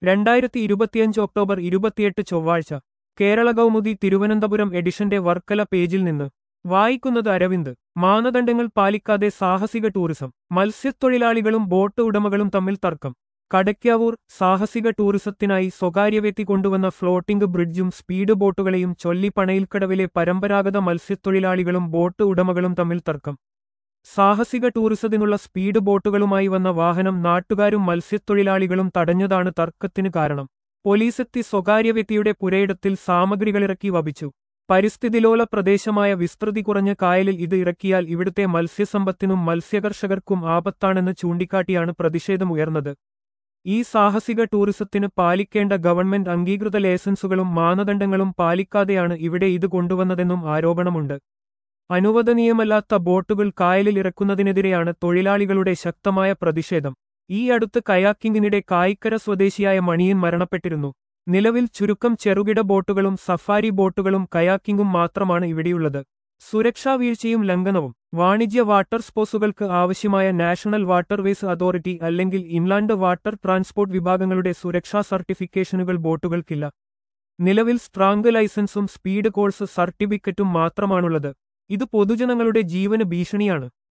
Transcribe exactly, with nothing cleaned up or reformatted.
രണ്ടായിരത്തി ഇരുപത്തിയഞ്ച് ഒക്ടോബർ ഇരുപത്തിയെട്ട് ചൊവ്വാഴ്ച കേരള കൗമുദി തിരുവനന്തപുരം എഡിഷന്റെ വർക്കല പേജിൽ നിന്ന് വായിക്കുന്നത് അരവിന്ദ്. മാനദണ്ഡങ്ങൾ പാലിക്കാതെ സാഹസിക ടൂറിസം. മത്സ്യത്തൊഴിലാളികളും ബോട്ട് ഉടമകളും തമ്മിൽ തർക്കം. കടയ്ക്കാവൂർ സാഹസിക ടൂറിസത്തിനായി സ്വകാര്യ വ്യക്തി കൊണ്ടുവന്ന ഫ്ലോട്ടിംഗ് ബ്രിഡ്ജും സ്പീഡ് ബോട്ടുകളെയും ചൊല്ലി പണയിൽക്കടവിലെ പരമ്പരാഗത മത്സ്യത്തൊഴിലാളികളും ബോട്ട് ഉടമകളും തമ്മിൽ തർക്കം. സാഹസിക ടൂറിസത്തിനുള്ള സ്പീഡ് ബോട്ടുകളുമായി വന്ന വാഹനം നാട്ടുകാരും മത്സ്യത്തൊഴിലാളികളും തടഞ്ഞതാണ് തർക്കത്തിന് കാരണം. പോലീസെത്തി സ്വകാര്യ വ്യക്തിയുടെ പുരയിടത്തിൽ സാമഗ്രികളിറക്കി വപിച്ചു. പരിസ്ഥിതിലോല പ്രദേശമായ വിസ്തൃതി കുറഞ്ഞ കായലിൽ ഇത് ഇറക്കിയാൽ ഇവിടുത്തെ മത്സ്യസമ്പത്തിനും മത്സ്യകർഷകർക്കും ആപത്താണെന്ന് ചൂണ്ടിക്കാട്ടിയാണ് പ്രതിഷേധമുയർന്നത്. ഈ സാഹസിക ടൂറിസത്തിന് പാലിക്കേണ്ട ഗവൺമെന്റ് അംഗീകൃത ലൈസൻസുകളും മാനദണ്ഡങ്ങളും പാലിക്കാതെയാണ് ഇവിടെ ഇത് കൊണ്ടുവന്നതെന്നും ആരോപണമുണ്ട്. അനുവദനീയമല്ലാത്ത ബോട്ടുകൾ കായലിൽ ഇറക്കുന്നതിനെതിരെയാണ് തൊഴിലാളികളുടെ ശക്തമായ പ്രതിഷേധം. ഈ അടുത്ത് കയാക്കിംഗിനിടെ കായിക്കര സ്വദേശിയായ മണിയൻ മരണപ്പെട്ടിരുന്നു. നിലവിൽ ചുരുക്കം ചെറുകിട ബോട്ടുകളും സഫാരി ബോട്ടുകളും കയാക്കിംഗും മാത്രമാണ് ഇവിടെയുള്ളത്. സുരക്ഷാ വീഴ്ചയും ലംഘനവും. വാണിജ്യ വാട്ടർ സ്പോർട്സുകൾക്ക് ആവശ്യമായ നാഷണൽ വാട്ടർവേസ് അതോറിറ്റി അല്ലെങ്കിൽ ഇൻലാൻഡ് വാട്ടർ ട്രാൻസ്പോർട്ട് വിഭാഗങ്ങളുടെ സുരക്ഷാ സർട്ടിഫിക്കേഷനുകൾ ബോട്ടുകൾക്കില്ല. നിലവിൽ സ്ട്രാങ് ലൈസൻസും സ്പീഡ് കോഴ്സ് സർട്ടിഫിക്കറ്റും മാത്രമാണുള്ളത്. ഇത് പൊതുജനങ്ങളുടെ ജീവന് ഭീഷണിയാണ്.